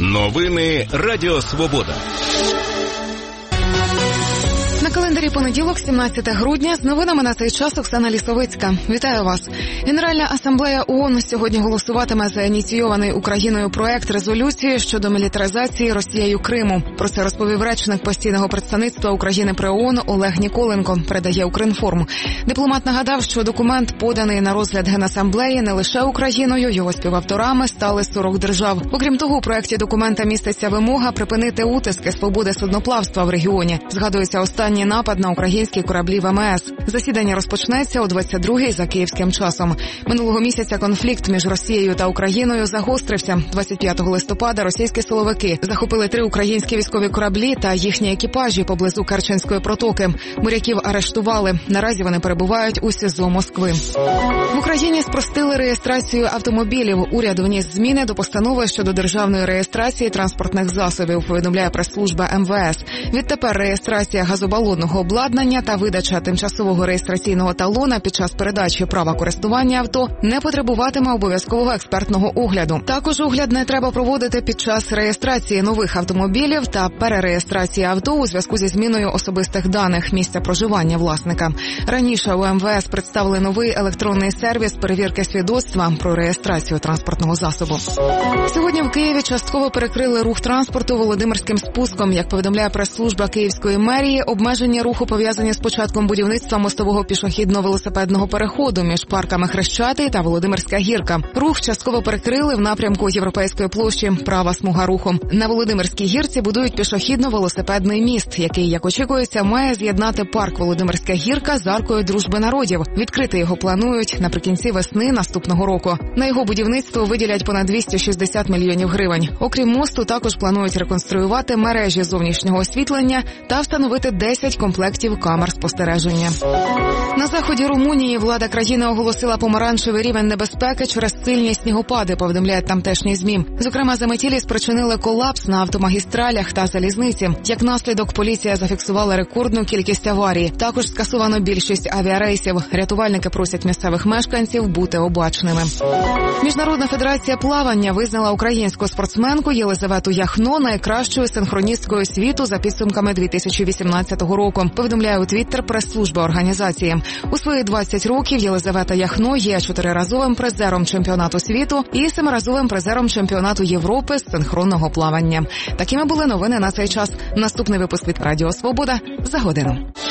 Новини Радіо Свобода. На календарі понеділок, 17 грудня, з новинами на цей час Оксана Лісовицька. Вітаю вас. Генеральна асамблея ООН сьогодні голосуватиме за ініційований Україною проект резолюції щодо мілітаризації Росією Криму. Про це розповів речник постійного представництва України при ООН Олег Ніколенко, передає Укрінформ. Дипломат нагадав, що документ, поданий на розгляд Генасамблеї не лише Україною, його співавторами стали 40 держав. Окрім того, у проекті документа міститься вимога припинити утиски свободи судноплавства в регіоні. Згадується останній напад на українські кораблі ВМС. Засідання розпочнеться о 22-й за київським часом. Минулого місяця конфлікт між Росією та Україною загострився. 25 листопада російські силовики захопили 3 українські військові кораблі та їхні екіпажі поблизу Керченської протоки. Моряків арештували. Наразі вони перебувають у СІЗО Москви. В Україні спростили реєстрацію автомобілів. Уряд вніс зміни до постанови щодо державної реєстрації транспортних засобів, повідомляє прес-служба МВС. Відтепер реєстрація газобалонного обладнання та видача тимчасового реєстраційного талона під час передачі права користування авто не потребуватиме обов'язкового експертного огляду. Також огляд не треба проводити під час реєстрації нових автомобілів та перереєстрації авто у зв'язку зі зміною особистих даних місця проживання власника. Раніше у МВС представили новий електронний сервіс перевірки свідоцтва про реєстрацію транспортного засобу. Сьогодні в Києві частково перекрили рух транспорту Володимирським спуском. Як повідомляє прес-служба Київської мерії, обмеження руху пов'язані з початком будівництва мостового пішохідно-велосипедного переходу між парками Хрещатий та Володимирська гірка. Рух частково перекрили в напрямку Європейської площі, права смуга руху. На Володимирській гірці будують пішохідно-велосипедний міст, який, як очікується, має з'єднати парк Володимирська гірка з аркою Дружби народів. Відкрити його планують наприкінці весни наступного року. На його будівництво виділять понад 260 мільйонів гривень. Окрім мосту, також планують реконструювати мережі зовнішнього освітлення та встановити 10 комплектів камер спостереження. На заході Румунії влада країни оголосила помаранчевий рівень небезпеки через сильні снігопади, повідомляють тамтешні ЗМІ. Зокрема, заметілі спричинили колапс на автомагістралях та залізниці. Як наслідок, поліція зафіксувала рекордну кількість аварій. Також скасовано більшість авіарейсів. Рятувальники просять місцевих мешканців бути обачними. Міжнародна федерація плавання визнала українську спортсменку Єлизавету Яхно найкращою синхроністкою світу за підсумками 2018 року, повідомляє у Твіттер прес-служба організації. У свої 20 років Єлизавета Яхно є 4-разовим призером чемпіонату світу і 7-разовим призером чемпіонату Європи з синхронного плавання. Такими були новини на цей час. Наступний випуск від Радіо Свобода за годину.